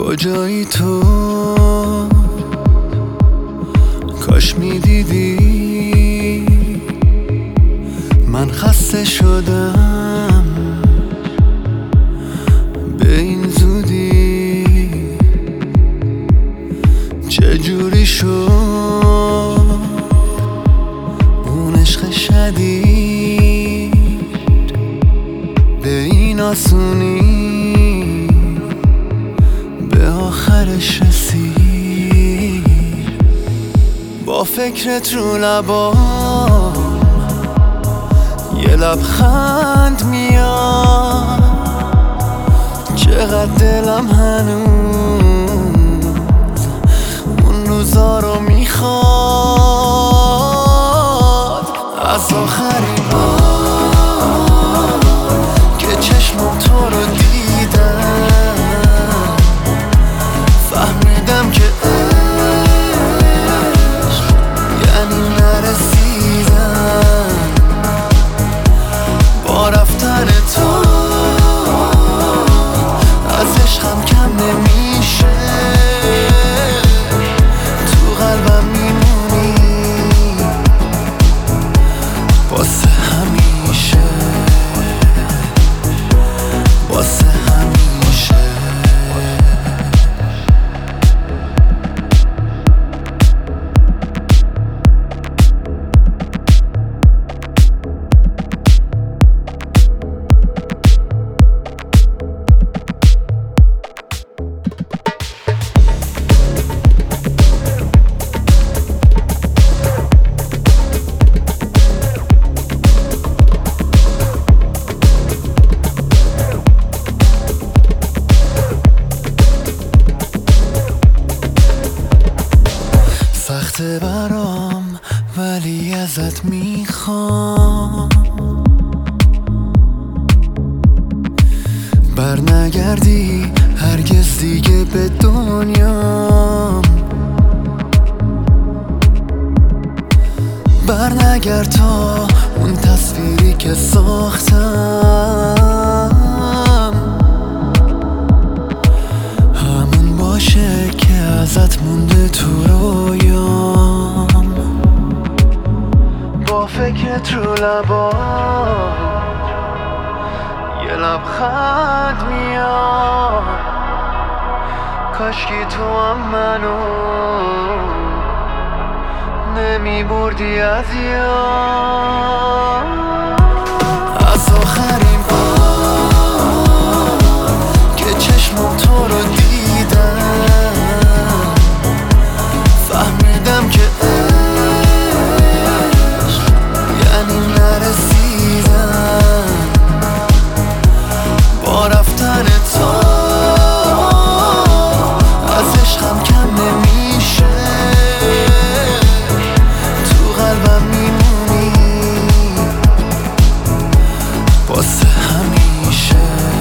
کجایی تو؟ کاش میدیدی من خسته شدم به این زودی. چجوری شد اون عشق شدید به این آسونی به آخرش رسید؟ با فکرت رو لبام یه لبخند میاد، چقدر دلم هنوز اون روزا رو میخواد. از آخرین بار که چشمم تو رو دیدم فهمیدم که عشق یعنی نرسیدم. با رفتن تو از عشقم کم نمیشه، تو قلبم میمونی واسه همیشه، واسه همیشه. سخته برام ولی ازت میخوام برنگردی هرگز دیگه به دنیام. برنگرد تا اون تصویری که ساختم همون باشه که ازت مونده تو رویام. با فکرت رو لبام یه لبخند میاد، کاشکی تو هم منو نمی بردی از یاد. از آخرین بار که چشمم تو رو دیدم فهمیدم که عشق یعنی نرسیدم. با رفتن تو از عشقم کم نمیشه، تو قلبم میمونی واسه همیشه.